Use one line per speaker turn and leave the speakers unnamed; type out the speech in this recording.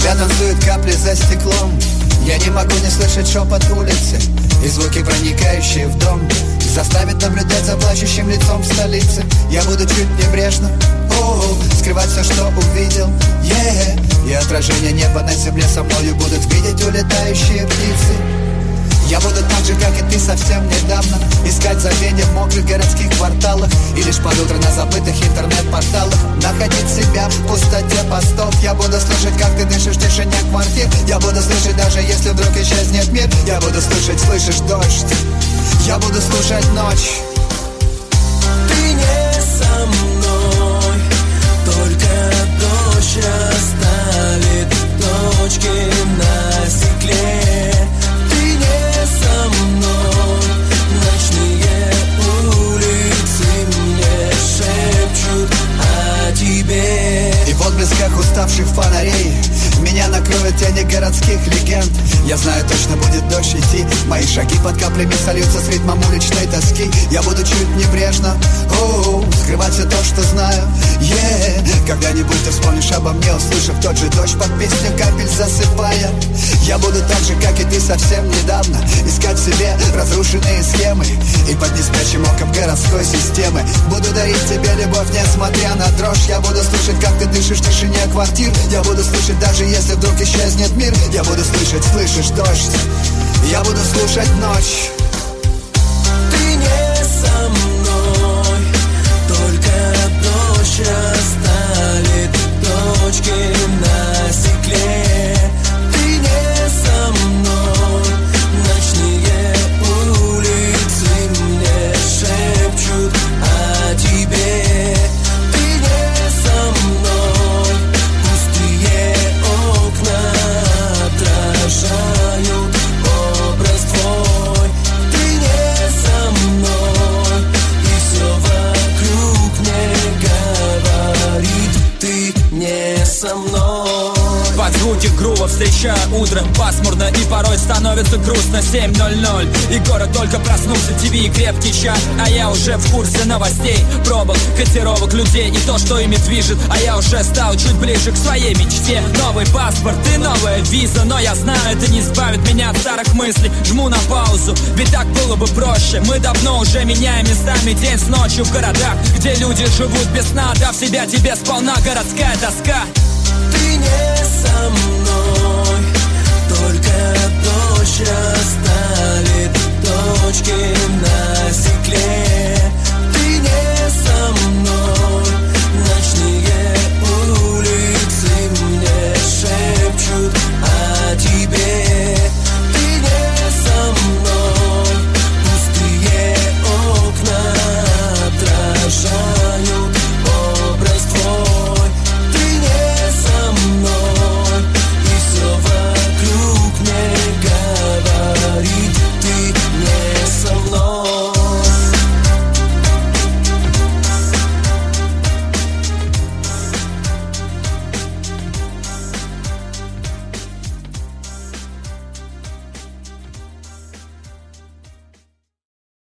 тебя танцуют капли за стеклом. Я не могу не слышать шепот улицы и звуки, проникающие в дом. Заставит наблюдать за плачущим лицом в столице. Я буду чуть небрежно скрывать все, что увидел, И отражение неба на земле со мною будут видеть улетающие птицы. Я буду так же, как и ты совсем недавно, искать забвенье в мокрых городских кварталах и лишь под утро на забытых интернет-порталах находить себя в пустоте постов. Я буду слышать, как ты дышишь в тишине квартир. Я буду слышать, даже если вдруг исчезнет мир. Я буду слышать, слышишь дождь. Я буду слушать ночь.
Ты не со мной, только дождь оставит точки на стекле. Ты не со мной, ночные улицы мне шепчут о тебе.
И в отблесках уставших фонарей меня накроют тени городских легенд. Я знаю, точно будет дождь идти. Мои шаги под каплями сольются с ритмом уличной тоски. Я буду чуть небрежно скрывать все то, что знаю. Когда-нибудь ты вспомнишь обо мне, услышав тот же дождь под песню капель засыпая. Я буду так же, как и ты совсем недавно, искать в себе разрушенные схемы и под неспящим оком городской системы буду дарить тебе любовь, несмотря на дрожь. Я буду слышать, как ты дышишь в тишине квартир. Я буду слышать, даже если вдруг исчезнет мир. Я буду слышать, слышишь дождь. Я буду слушать ночь.
Ты не со мной, только дождь оставит точки на стекле. Ты не со мной, ночные улицы мне шепчут о тебе. Ты не со мной, пустые окна отражают образ твой. Ты не со мной, и все вокруг мне говорит: ты не со мной.
Под звуки грува встречаю утро. Пасмурно и порой становится грустно. 7:00 и город только проснулся. ТВ и крепкий чай, а я уже в курсе новостей, пробок, котировок людей и то, что ими движет. А я уже стал чуть ближе к своей мечте. Новый паспорт и новая виза, но я знаю, это не избавит меня от старых мыслей. Жму на паузу, ведь так было бы проще. Мы давно уже меняем местами день с ночью в городах, где люди живут без сна, дав себя тебе сполна. Городская тоска.
Ты не со мной, только дождь оставит точки на стекле.